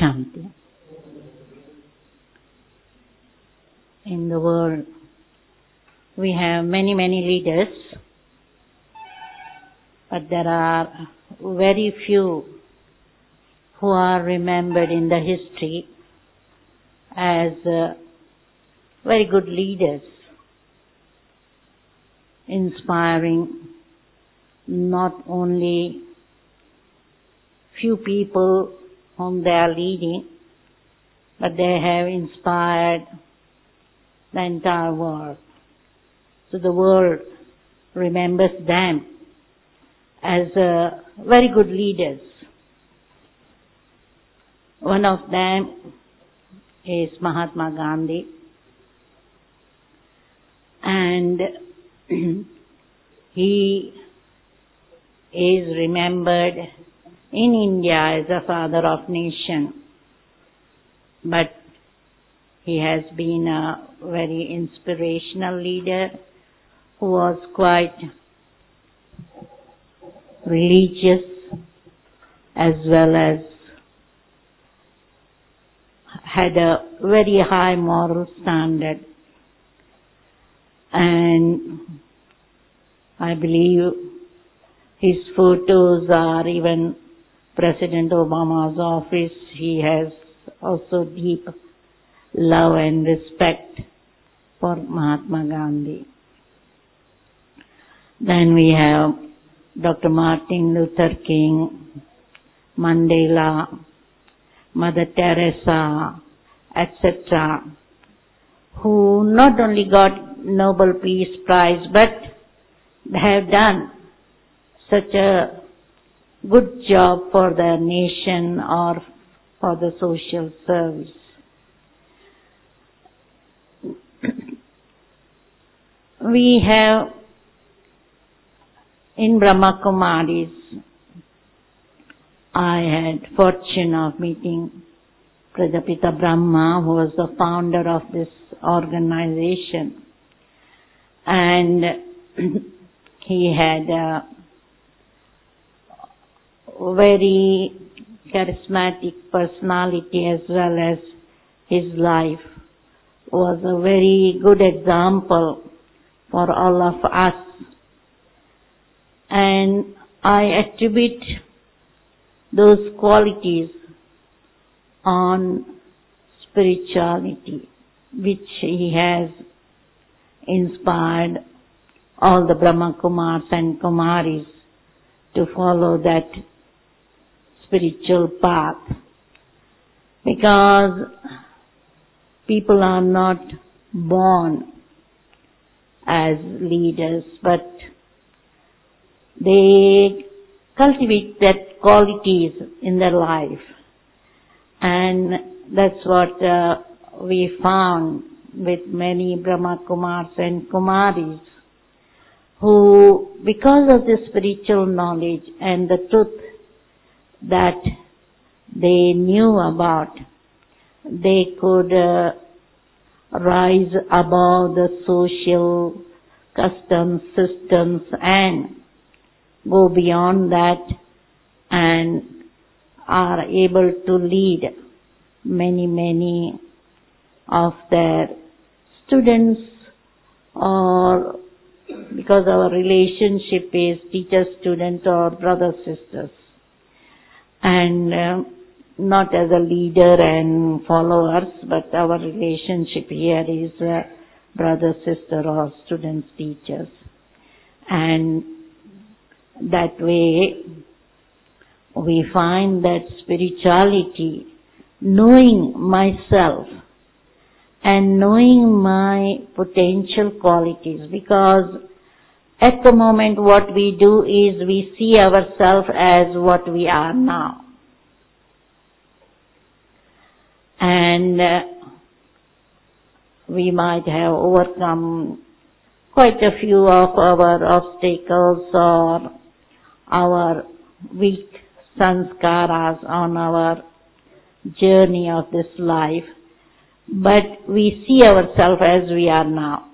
Shanti. In the world, we have many leaders, but there are very few who are remembered in the history as very good leaders, inspiring not only few people whom they are leading, but they have inspired the entire world. So the world remembers them as very good leaders. One of them is Mahatma Gandhi, and he is remembered in India as a father of nation, but he has been a very inspirational leader who was quite religious as well as had a very high moral standard. And I believe his photos are even President Obama's office. He has also deep love and respect for Mahatma Gandhi. Then we have Dr. Martin Luther King, Mandela, Mother Teresa, etc., who not only got Nobel Peace Prize, but have done such a good job for their nation or for the social service. We have in Brahma Kumaris, I had fortune of meeting Prajapita Brahma, who was the founder of this organization, and he had a very charismatic personality as well as his life was a very good example for all of us. And I attribute those qualities on spirituality, which he has inspired all the Brahma Kumars and Kumaris to follow that spiritual path. Because people are not born as leaders, but they cultivate that qualities in their life. And that's what we found with many Brahma Kumars and Kumaris, who, because of the spiritual knowledge and the truth that they knew about, they could rise above the social customs, systems, and go beyond that, and are able to lead many of their students, or because our relationship is teacher-student or brother-sisters, and not as a leader and followers, but our relationship here is brother-sister or students-teachers. And that way we find that spirituality, knowing myself and knowing my potential qualities, because at the moment what we do is we see ourselves as what we are now. And we might have overcome quite a few of our obstacles or our weak sanskaras on our journey of this life, but we see ourselves as we are now.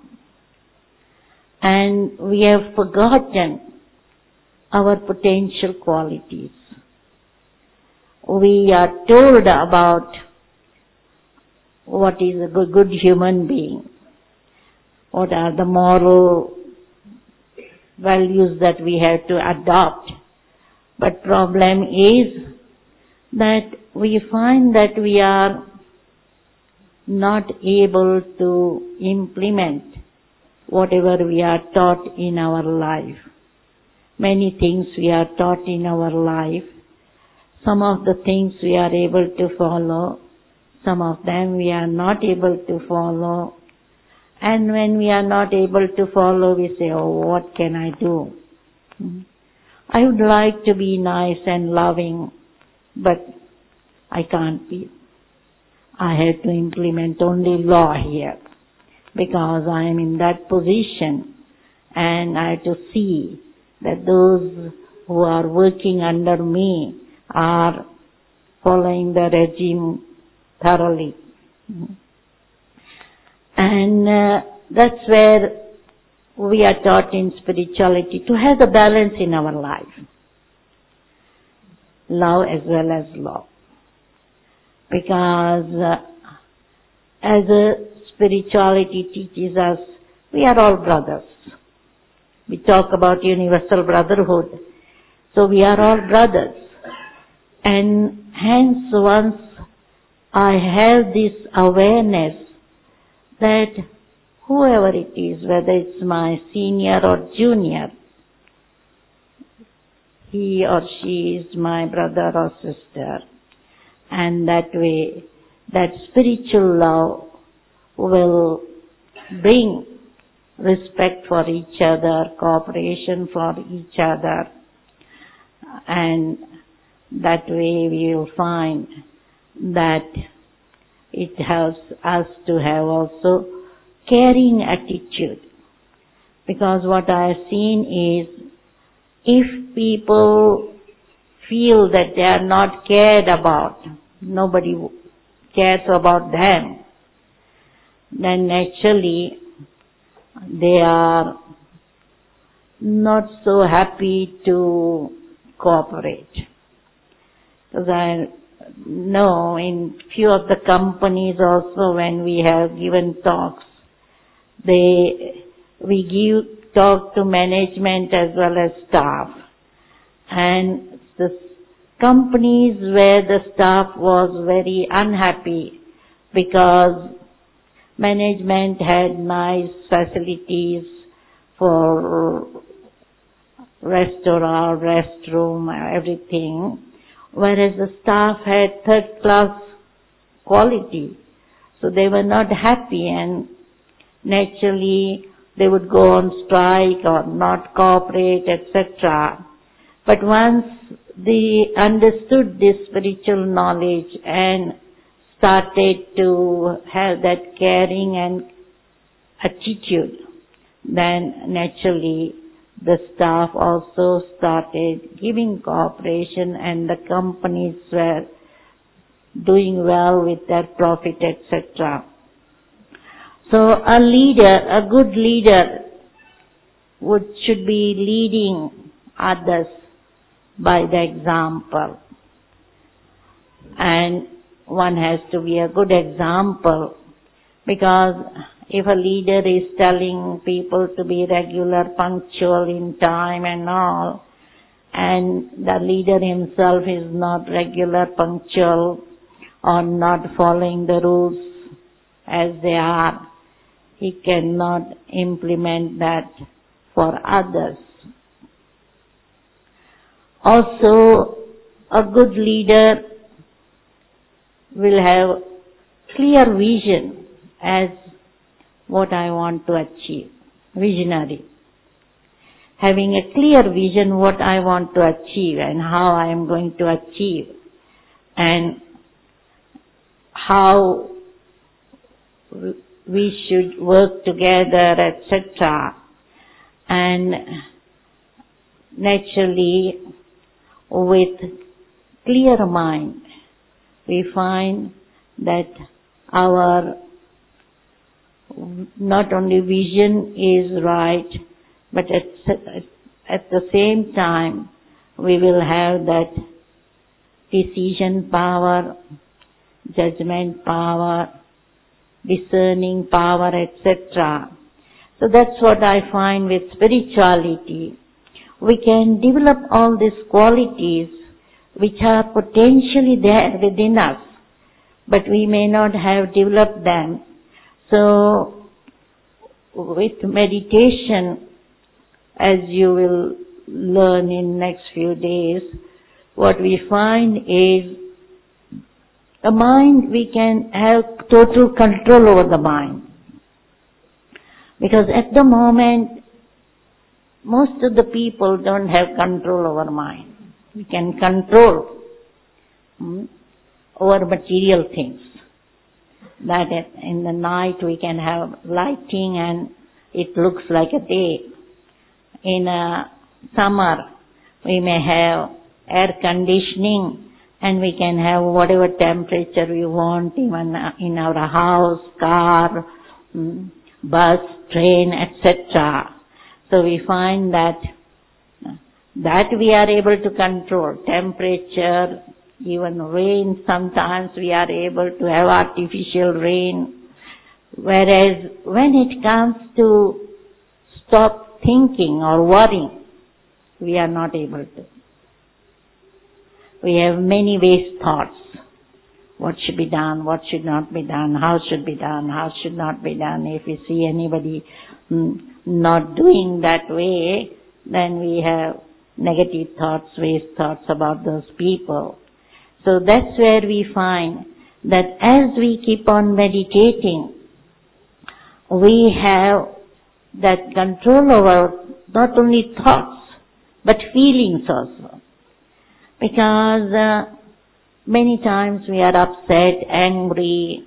And we have forgotten our potential qualities. we are told about what is a good human being, what are the moral values that we have to adopt. But problem is that we find that we are not able to implement whatever we are taught in our life. Many things we are taught in our life. Some of the things we are able to follow, some of them we are not able to follow. And when we are not able to follow, we say, oh, what can I do? I would like to be nice and loving, but I can't be. I have to implement only law here because I am in that position, and I have to see that those who are working under me are following the regime thoroughly. And that's where we are taught in spirituality to have the balance in our life. Love as well as law. Because as a spirituality teaches us, we are all brothers. We talk about universal brotherhood. So we are all brothers. And hence once I have this awareness that whoever it is, whether it's my senior or junior, he or she is my brother or sister. And that way, that spiritual love will bring respect for each other, cooperation for each other. And that way we will find that it helps us to have also caring attitude. Because what I have seen is, if people feel that they are not cared about, nobody cares about them, then naturally they are not so happy to cooperate. Because I know in few of the companies also, when we have given talks, we give talk to management as well as staff. And the companies where the staff was very unhappy because management had nice facilities for restaurant, restroom, everything, whereas the staff had third-class quality. So they were not happy, and naturally they would go on strike or not cooperate, etc. But once they understood this spiritual knowledge and started to have that caring and attitude, then naturally the staff also started giving cooperation, and the companies were doing well with their profit, etc. So a leader, a good leader should be leading others by the example. And one has to be a good example, because if a leader is telling people to be regular, punctual in time and all, and the leader himself is not regular, punctual, or not following the rules as they are, he cannot implement that for others. Also, a good leader will have clear vision as what I want to achieve. Visionary. Having a clear vision what I want to achieve and how I am going to achieve, and how we should work together, etc. And naturally, with clear mind, we find that our not only vision is right, but at the same time we will have that decision power, judgment power, discerning power, etc. So that's what I find with spirituality. We can develop all these qualities which are potentially there within us, but we may not have developed them. So with meditation, as you will learn in next few days, what we find is the mind, we can have total control over the mind. Because at the moment, most of the people don't have control over mind. We can control over material things. That in the night we can have lighting and it looks like a day. In summer we may have air conditioning and we can have whatever temperature we want, even in our house, car, bus, train, etc. So we find that we are able to control temperature, even rain. Sometimes we are able to have artificial rain. Whereas when it comes to stop thinking or worrying, we are not able to. We have many waste thoughts. What should be done, what should not be done, how should be done, how should not be done. If we see anybody not doing that way, then we have negative thoughts, waste thoughts about those people. So that's where we find that as we keep on meditating, we have that control over not only thoughts, but feelings also. Because many times we are upset, angry,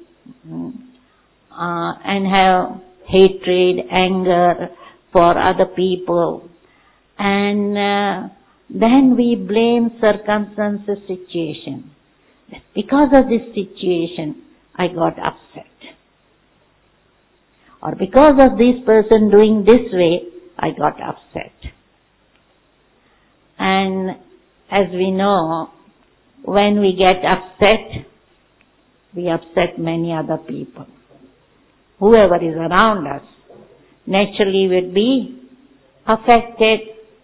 and have hatred, anger for other people. And then we blame circumstances, situation. Because of this situation, I got upset. Or because of this person doing this way, I got upset. And as we know, when we get upset, we upset many other people. Whoever is around us naturally will be affected.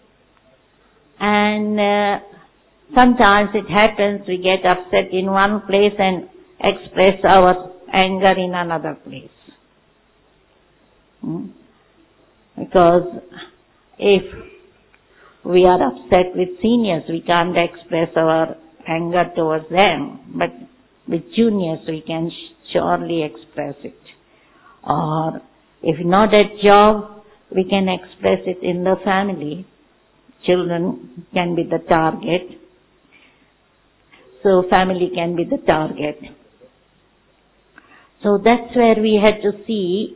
And sometimes it happens we get upset in one place and express our anger in another place. Because if we are upset with seniors, we can't express our anger towards them, but with juniors we can surely express it. Or if not at job, we can express it in the family. Children can be the target. So family can be the target. So that's where we had to see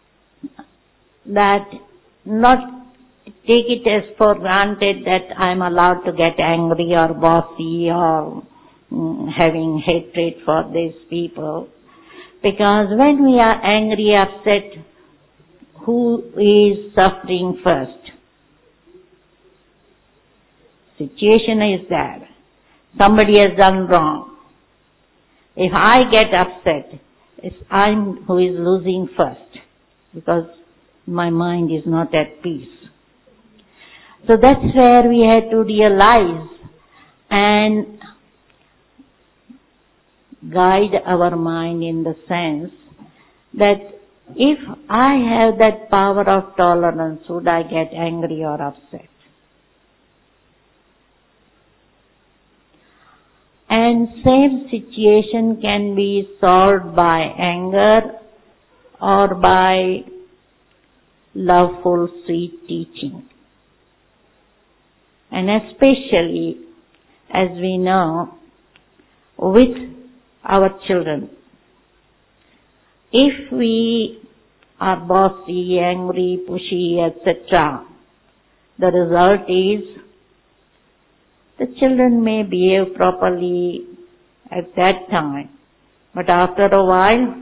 that not take it as for granted that I'm allowed to get angry or bossy or having hatred for these people. Because when we are angry, upset, who is suffering first? Situation is there. Somebody has done wrong. If I get upset, it's I'm who is losing first, because my mind is not at peace. So that's where we had to realize and guide our mind in the sense that if I have that power of tolerance, would I get angry or upset? And same situation can be solved by anger or by loveful, sweet teaching. And especially, as we know, with our children, if we are bossy, angry, pushy, etc., the result is the children may behave properly at that time, but after a while,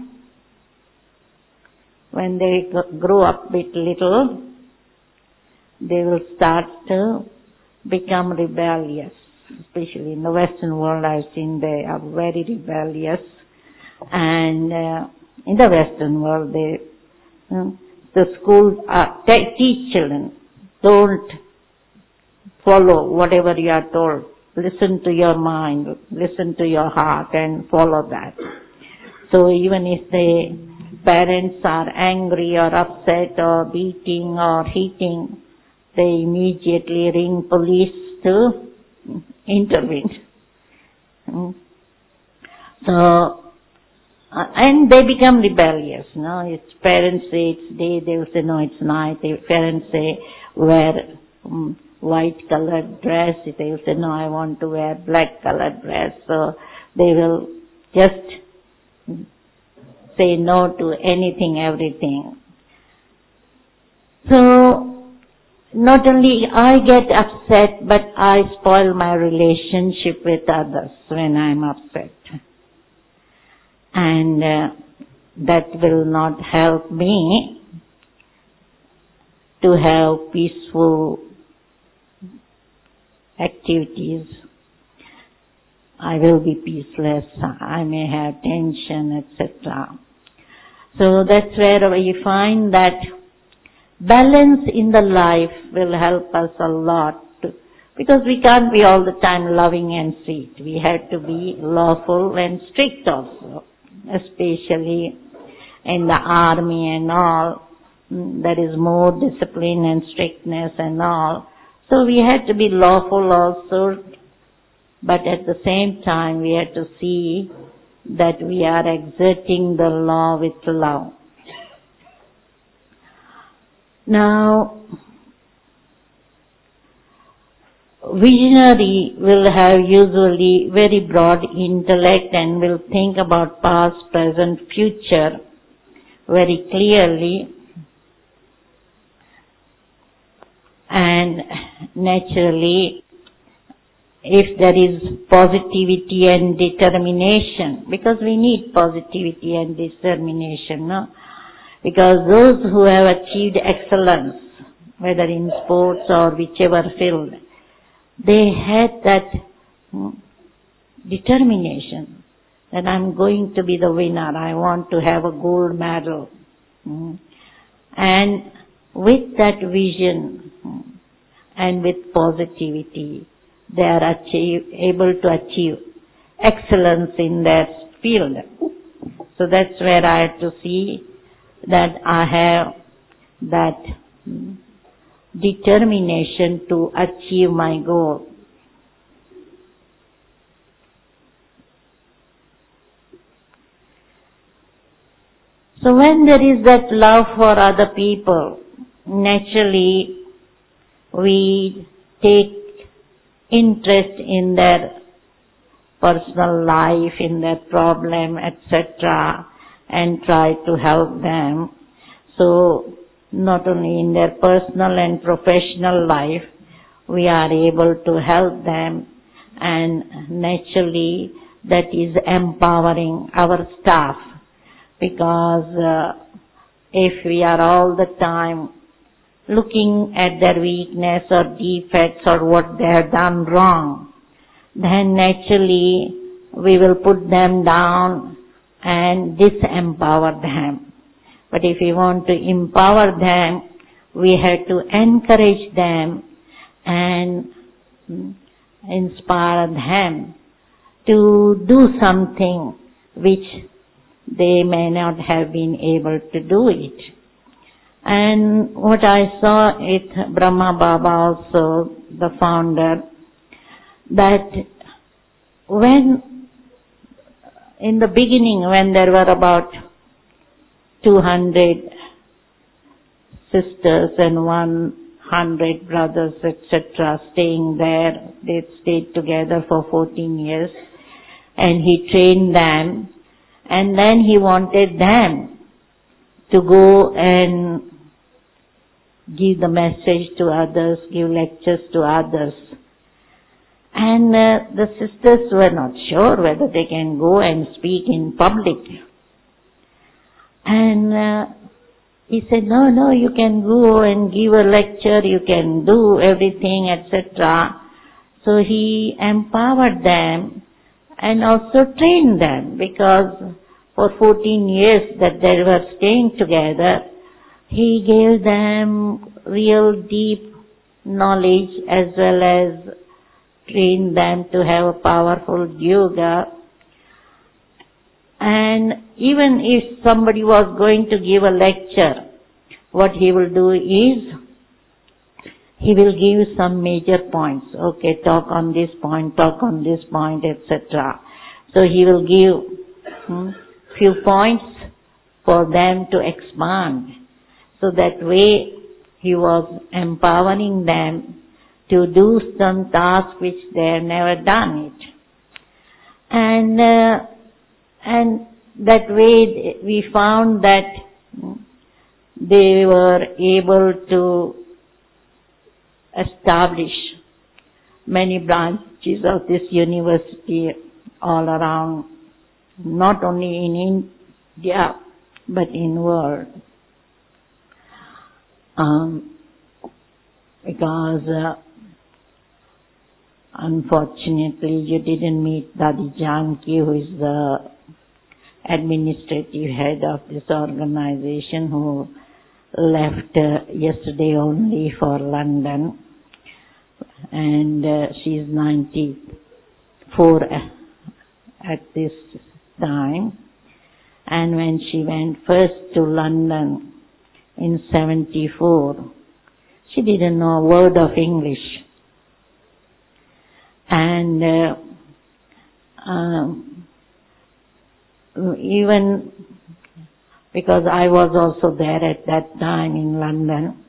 when they grow up bit little, they will start to become rebellious, especially in the Western world, I've seen they are very rebellious. And in the Western world, the schools teach children, don't follow whatever you are told. Listen to your mind, listen to your heart and follow that. So even if the parents are angry or upset or beating or hitting, they immediately ring police to intervene. So, and they become rebellious, no? If parents say it's day, they will say no, it's night. If parents say wear white colored dress, they will say no, I want to wear black colored dress. So they will just say no to anything, everything. So not only I get upset, but I spoil my relationship with others when I'm upset. And that will not help me to have peaceful activities. I will be peaceless, I may have tension, etc. So that's where we find that balance in the life will help us a lot, because we can't be all the time loving and sweet. We have to be lawful and strict also, especially in the army and all. There is more discipline and strictness and all. So we have to be lawful also, but at the same time we have to see that we are exerting the law with love. Now, visionary will have usually very broad intellect and will think about past, present, future very clearly, and naturally if there is positivity and determination, because we need positivity and determination, no? Because those who have achieved excellence, whether in sports or whichever field, they had that determination that I'm going to be the winner, I want to have a gold medal. And with that vision and with positivity, they are able to achieve excellence in their field. So that's where I have to see that I have that determination to achieve my goal. So when there is that love for other people, naturally we take interest in their personal life, in their problem, etc., and try to help them. So not only in their personal and professional life, we are able to help them, and naturally that is empowering our staff, because if we are all the time looking at their weakness or defects or what they have done wrong, then naturally we will put them down and disempower them. But if we want to empower them, we have to encourage them and inspire them to do something which they may not have been able to do it. And what I saw at Brahma Baba also, the founder, that when in the beginning, when there were about 200 sisters and 100 brothers, etc., staying there, they stayed together for 14 years, and he trained them, and then he wanted them to go and give the message to others, give lectures to others. And the sisters were not sure whether they can go and speak in public. And he said, no, you can go and give a lecture, you can do everything, etc. So he empowered them and also trained them, because for 14 years that they were staying together, he gave them real deep knowledge as well as trained them to have a powerful yoga. And even if somebody was going to give a lecture, what he will do is, he will give some major points. Okay, talk on this point, etc. So he will give few points for them to expand. So that way he was empowering them to do some task which they have never done it. And that way we found that they were able to establish many branches of this university all around, not only in India, but in the world. Because unfortunately you didn't meet Dadi Janki, who is the administrative head of this organization, who left yesterday only for London, and she is 94 at this time. And when she went first to London in 74, she didn't know a word of English. And even because I was also there at that time in London,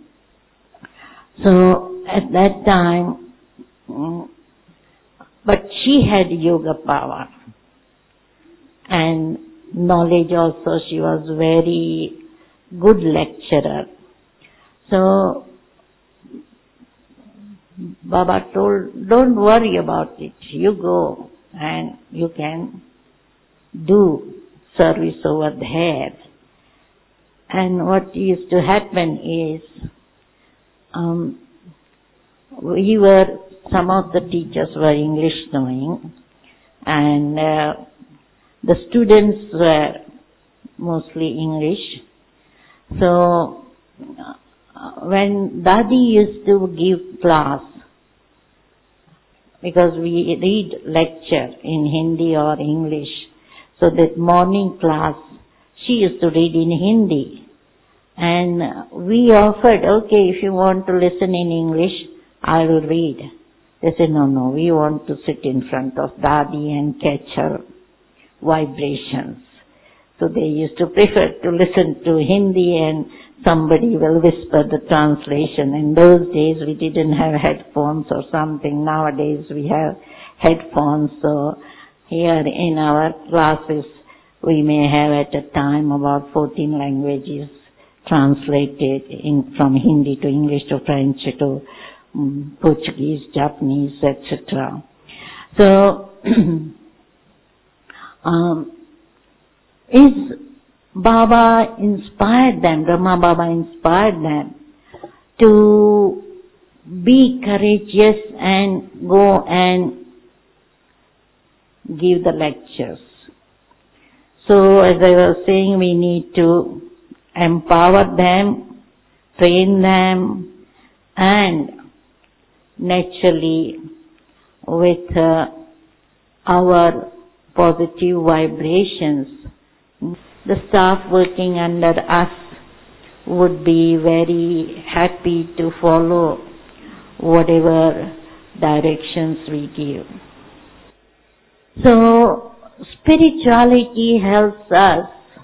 so at that time, but she had yoga power and knowledge also. She was very good lecturer. So Baba told, don't worry about it. You go and you can do service over there. And what used to happen is, some of the teachers were English knowing, and the students were mostly English. So when Dadi used to give class, because we read lecture in Hindi or English, so that morning class she used to read in Hindi. And we offered, okay, if you want to listen in English, I will read. They said, no, we want to sit in front of Dadi and catch her vibrations. So they used to prefer to listen to Hindi and somebody will whisper the translation. In those days we didn't have headphones or something. Nowadays we have headphones. So here in our classes we may have at a time about 14 languages translated from Hindi to English to French to Portuguese, Japanese, etc. So Baba inspired them, Brahma Baba inspired them to be courageous and go and give the lectures. So as I was saying, we need to empower them, train them, and naturally with our positive vibrations, the staff working under us would be very happy to follow whatever directions we give. So spirituality helps us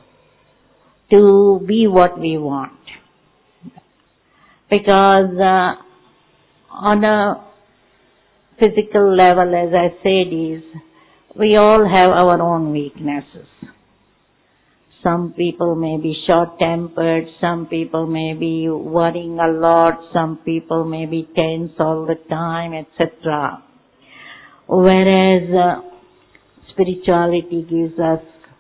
to be what we want. Because on a physical level, as I said, is we all have our own weaknesses. Some people may be short-tempered, some people may be worrying a lot, some people may be tense all the time, etc. Whereas spirituality gives us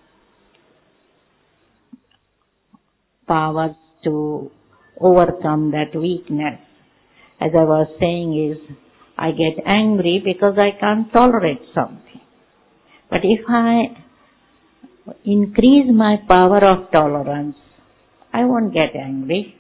powers to overcome that weakness. As I was saying, is I get angry because I can't tolerate something. But if I increase my power of tolerance, I won't get angry.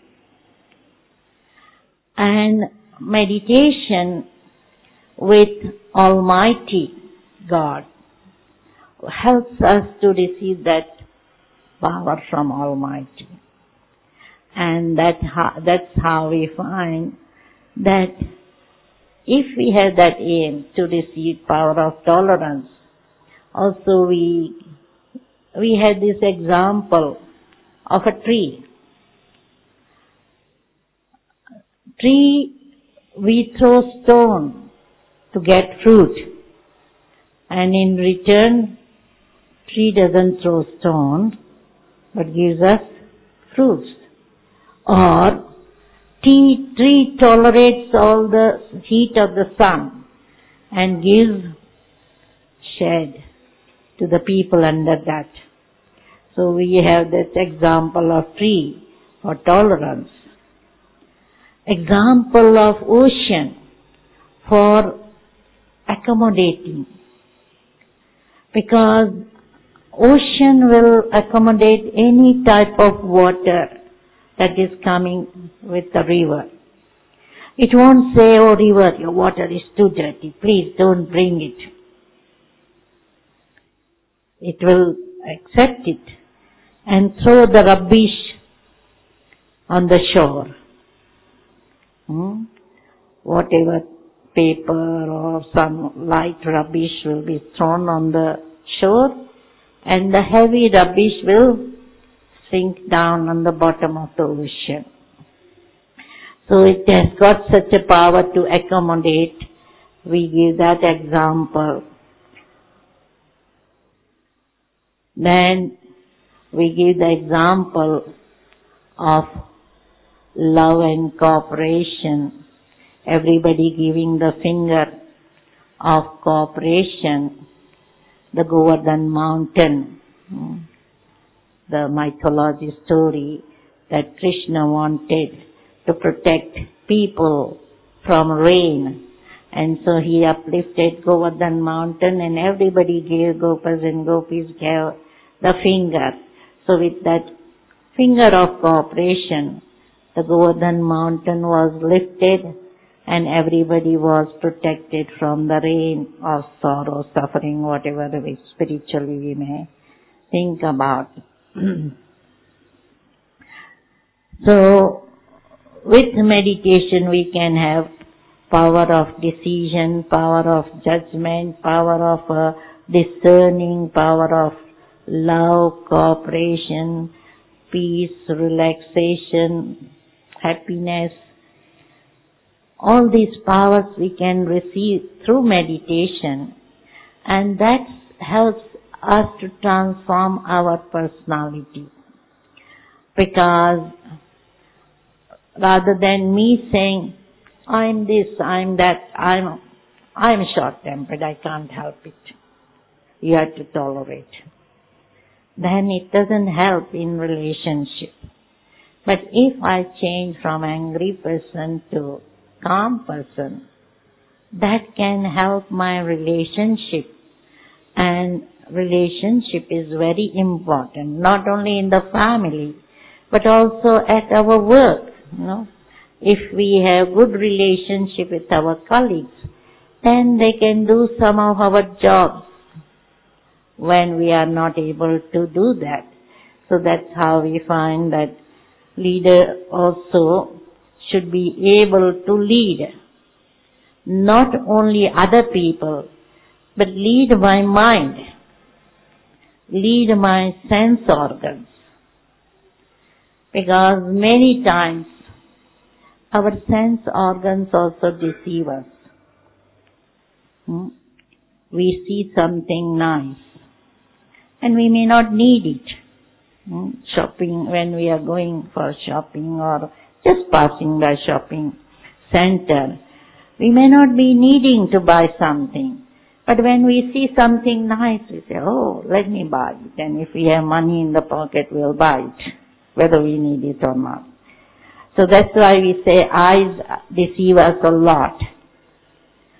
And meditation with Almighty God helps us to receive that power from Almighty. And that's how we find that if we have that aim to receive power of tolerance, also we had this example of a tree. Tree, we throw stone to get fruit, and in return, tree doesn't throw stone, but gives us fruits. Or tree tolerates all the heat of the sun and gives shade to the people under that. So we have this example of tree for tolerance. Example of ocean for accommodating. Because ocean will accommodate any type of water that is coming with the river. It won't say, oh river, your water is too dirty, please don't bring it. It will accept it and throw the rubbish on the shore. Whatever paper or some light rubbish will be thrown on the shore, and the heavy rubbish will sink down on the bottom of the ocean. So it has got such a power to accommodate. We give that example. Then we give the example of love and cooperation. Everybody giving the finger of cooperation. The Govardhan mountain. The mythology story that Krishna wanted to protect people from rain. And so he uplifted Govardhan mountain and everybody gave, gopas and gopis gave the finger. So with that finger of cooperation, the Govardhan mountain was lifted and everybody was protected from the rain of sorrow, suffering, whatever spiritually we may think about. So, with meditation we can have power of decision, power of judgment, power of discerning, power of love, cooperation, peace, relaxation, happiness. All these powers we can receive through meditation, and that helps us to transform our personality. Because rather than me saying, I'm this, I'm that, I'm short-tempered, I can't help it. You have to tolerate. Then it doesn't help in relationship. But if I change from angry person to calm person, that can help my relationship. And relationship is very important, not only in the family, but also at our work, If we have good relationship with our colleagues, then they can do some of our jobs when we are not able to do that. So that's how we find that leader also should be able to lead not only other people, but lead my mind, lead my sense organs. Because many times our sense organs also deceive us. We see something nice and we may not need it. Shopping, when we are going for shopping or just passing by shopping center, we may not be needing to buy something. But when we see something nice, we say, oh, let me buy it. And if we have money in the pocket, we'll buy it, whether we need it or not. So that's why we say eyes deceive us a lot.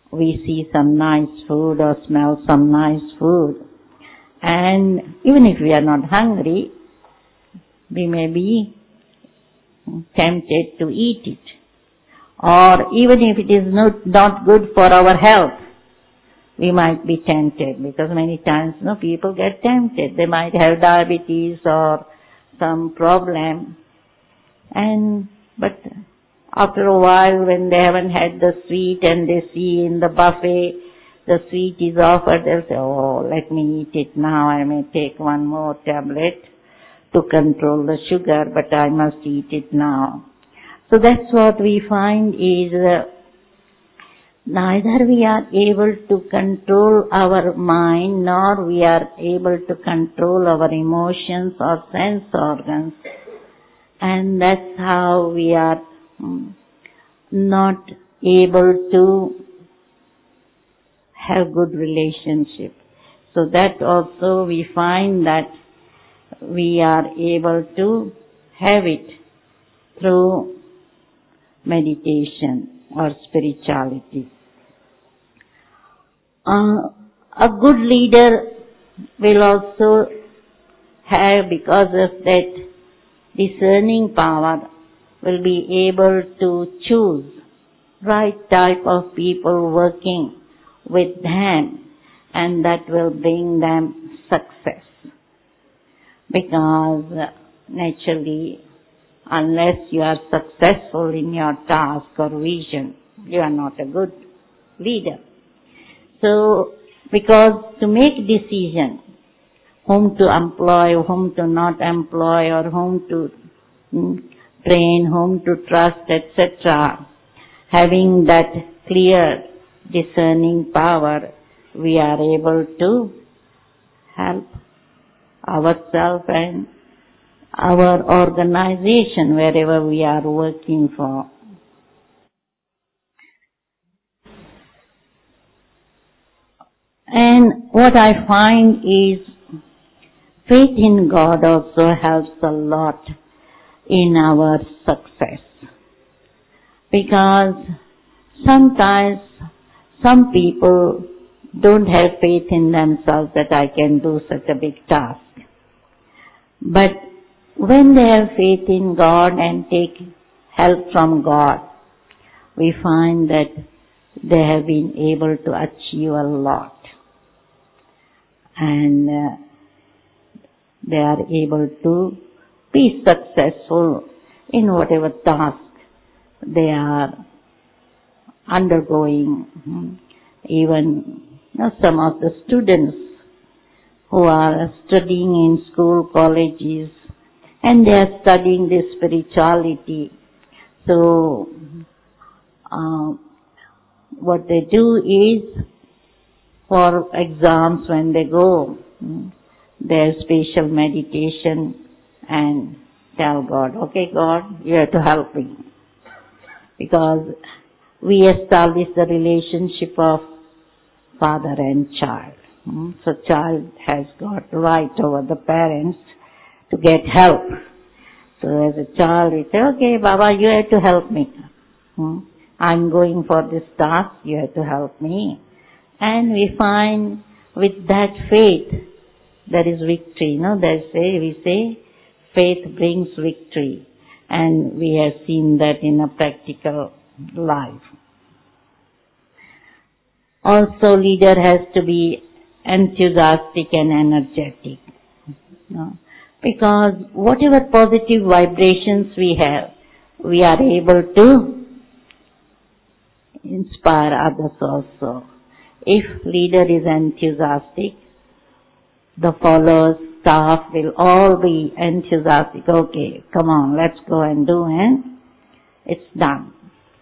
we see some nice food or smell some nice food. And even if we are not hungry, we may be tempted to eat it. Or even if it is not good for our health, we might be tempted, because many times people get tempted. They might have diabetes or some problem, but after a while, when they haven't had the sweet and they see in the buffet the sweet is offered, they'll say, oh, let me eat it now. I may take one more tablet to control the sugar, but I must eat it now. So that's what we find is neither we are able to control our mind, nor we are able to control our emotions or sense organs. And that's how we are not able to have good relationship. So that also we find that we are able to have it through meditation or spirituality. A good leader will also have, because of that discerning power, will be able to choose right type of people working with them, and that will bring them success. Because naturally, unless you are successful in your task or vision, you are not a good leader. So, because to make decision, whom to employ, whom to not employ, or whom to train, whom to trust, etc., having that clear discerning power, we are able to help ourselves and our organization wherever we are working for. And what I find is faith in God also helps a lot in our success. Because sometimes some people don't have faith in themselves that I can do such a big task. But when they have faith in God and take help from God, we find that they have been able to achieve a lot. And they are able to be successful in whatever task they are undergoing. Even some of the students who are studying in school, colleges, and they are studying this spirituality. So, what they do is, for exams when they go, their special meditation and tell God, okay God, you have to help me. Because we establish the relationship of father and child. So child has got right over the parents to get help. So as a child we say, okay Baba, you have to help me. I'm going for this task, you have to help me. And we find with that faith, there is victory. We say, faith brings victory. And we have seen that in a practical life. Also, leader has to be enthusiastic and energetic. Because whatever positive vibrations we have, we are able to inspire others also. If leader is enthusiastic, the followers, staff will all be enthusiastic. Okay, come on, let's go and do, and it's done.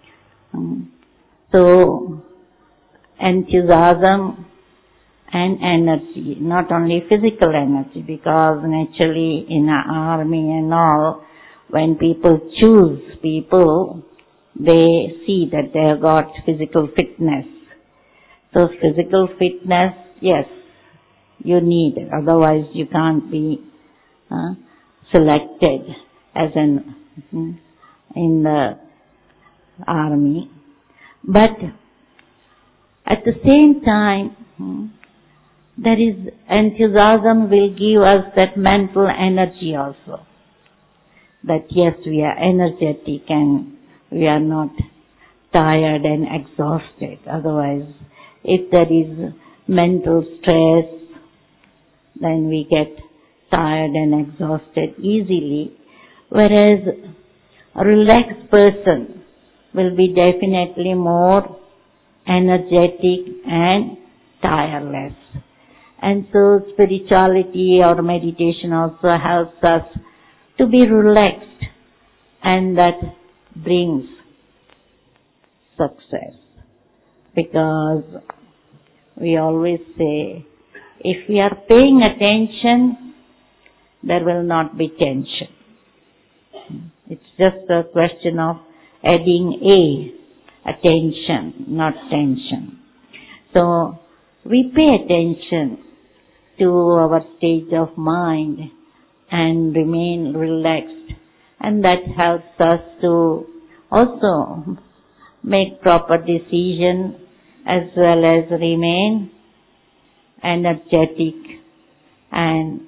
So, enthusiasm and energy, not only physical energy, because naturally in an army and all, when people choose people, they see that they have got physical fitness. So physical fitness, yes, you need it. Otherwise you can't be selected as in the army. But At the same time, there is enthusiasm will give us that mental energy also. That yes, we are energetic and we are not tired and exhausted. Otherwise, if there is mental stress, then we get tired and exhausted easily. Whereas a relaxed person will be definitely more energetic and tireless. And so spirituality or meditation also helps us to be relaxed, and that brings success. Because we always say, if we are paying attention, there will not be tension. It's just a question of adding attention, not tension. So we pay attention to our state of mind and remain relaxed, and that helps us to also make proper decision as well as remain energetic and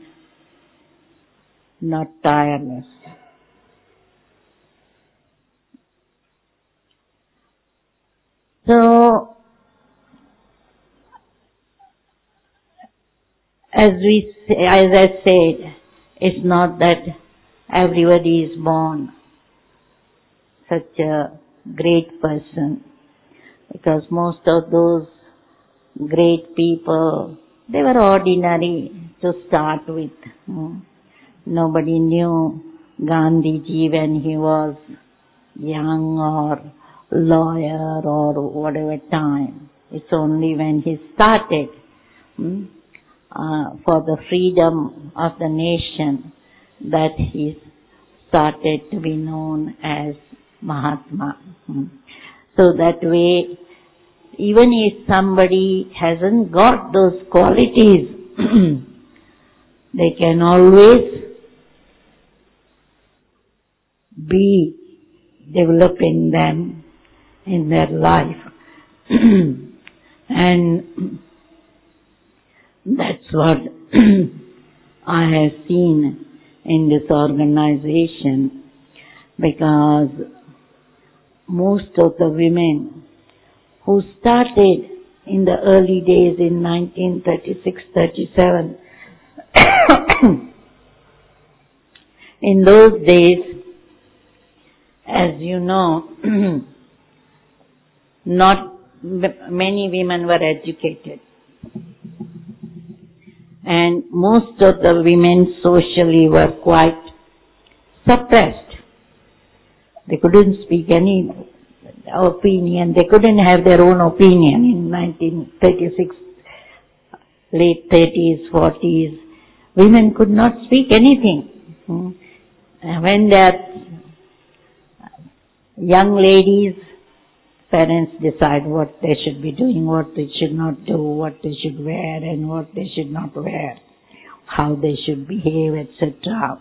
not tireless. So, as I said, it's not that everybody is born such a great person, because most of those great people, they were ordinary to start with. Nobody knew Gandhiji when he was young or lawyer or whatever time. It's only when he started for the freedom of the nation that he started to be known as Mahatma. So that way, even if somebody hasn't got those qualities, they can always be developing them in their life. And that's what I have seen in this organization, because most of the women who started in the early days in 1936-37, in those days, as you know, not many women were educated. And most of the women socially were quite suppressed. They couldn't speak any opinion. They couldn't have their own opinion in 1936, late 30s, 40s. Women could not speak anything. When they are young ladies, parents decide what they should be doing, what they should not do, what they should wear and what they should not wear, how they should behave, etc.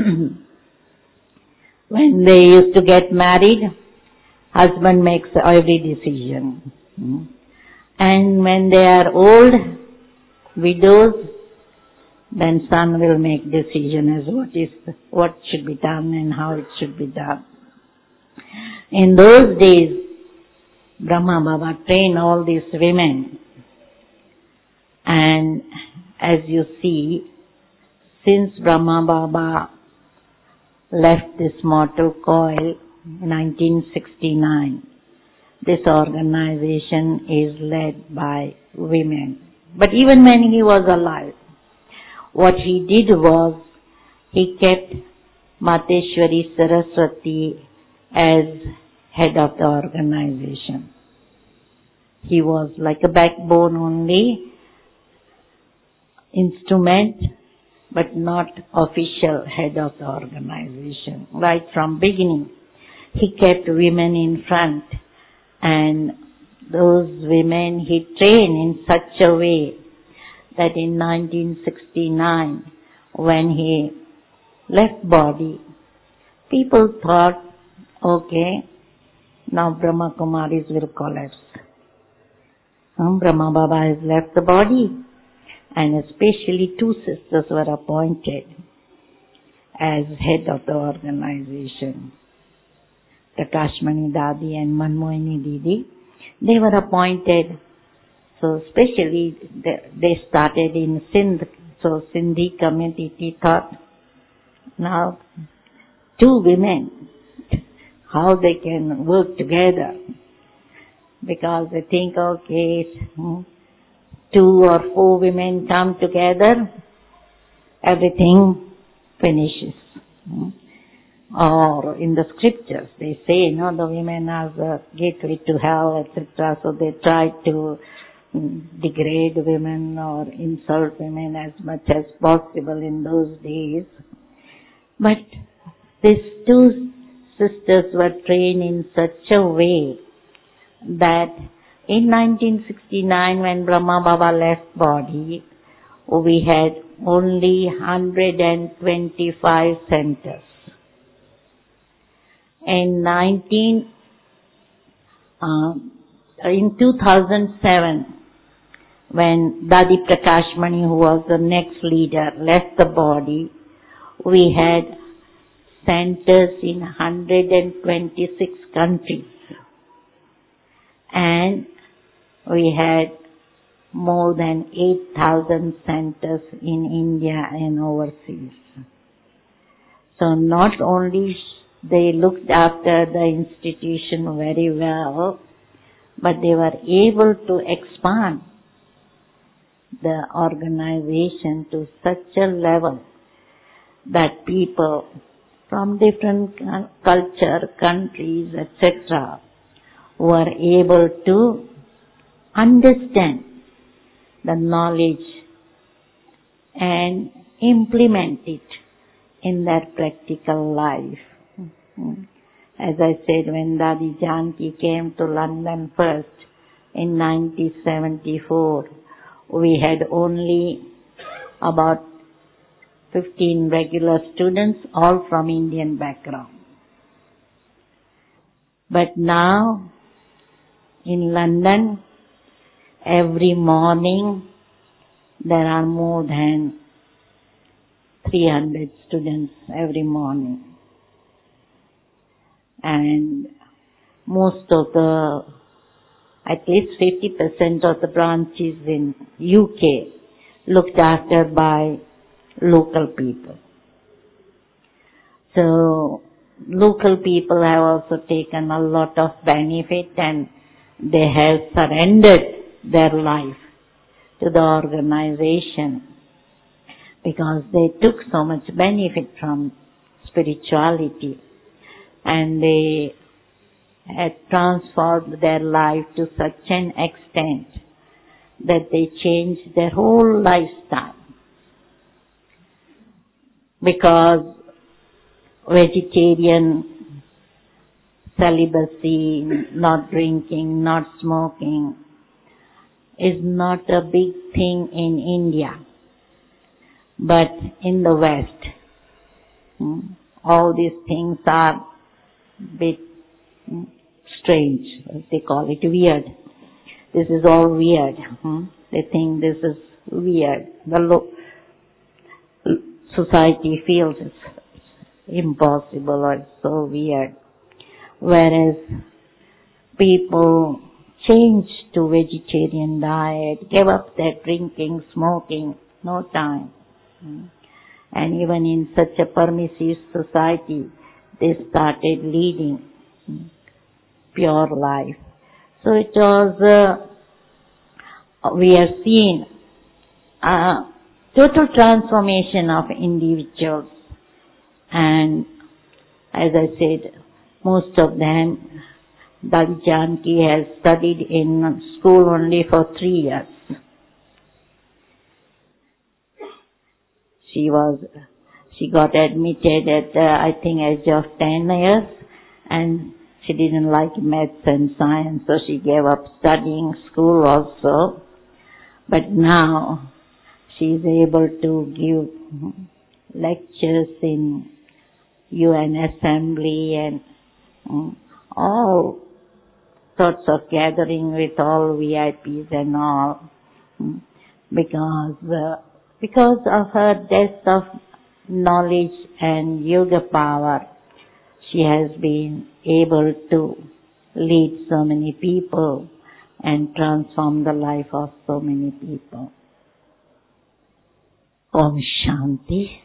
When they used to get married, husband makes every decision. And when they are old, widows, then son will make decision as what should be done and how it should be done. In those days, Brahma Baba trained all these women, and as you see, since Brahma Baba left this mortal coil in 1969, this organization is led by women. But even when he was alive, what he did was, he kept Mateshwari Saraswati as head of the organization. He was like a backbone only, instrument, but not official head of the organization. Right from beginning, he kept women in front, and those women he trained in such a way that in 1969, when he left body, people thought, okay, now Brahma Kumaris will collapse. Brahma Baba has left the body, and especially two sisters were appointed as head of the organization. Prakashmani Dadi and Manmohini Didi. They were appointed, so especially they started in Sindh, so Sindhi community thought, now two women, how they can work together, because they think, okay, 2 or 4 women come together, everything finishes. Or in the scriptures, they say, the women are the gateway to hell, etc. So they try to degrade women or insult women as much as possible in those days. But these two sisters were trained in such a way that in 1969, when Brahma Baba left body, we had only 125 centers. In 2007, when Dadi Prakashmani, who was the next leader, left the body, we had centers in 126 countries. And we had more than 8,000 centers in India and overseas. So not only they looked after the institution very well, but they were able to expand the organization to such a level that people from different culture, countries, etc., were able to understand the knowledge and implement it in their practical life. As I said, when Dadi Janki came to London first in 1974, we had only about 15 regular students, all from Indian background. But now, in London, every morning there are more than 300 students every morning. And most of at least 50% of the branches in UK looked after by local people. So, local people have also taken a lot of benefit, and they have surrendered their life to the organization because they took so much benefit from spirituality, and they had transformed their life to such an extent that they changed their whole lifestyle. Because vegetarian, celibacy, not drinking, not smoking is not a big thing in India. But in the West, all these things are bit strange. They call it weird. This is all weird. They think this is weird. The society feels it's impossible or it's so weird. Whereas people changed to vegetarian diet, gave up their drinking, smoking, no time. And even in such a permissive society, they started leading pure life. So it was, we have seen a total transformation of individuals. And as I said, most of them, Dadi Janki has studied in school only for 3 years. She got admitted at, I think, age of 10 years, and she didn't like maths and science, so she gave up studying school also. But now she is able to give lectures in UN Assembly and all sorts of gathering with all VIPs and all. Because of her depth of knowledge and yoga power, she has been able to lead so many people and transform the life of so many people. Om Shanti.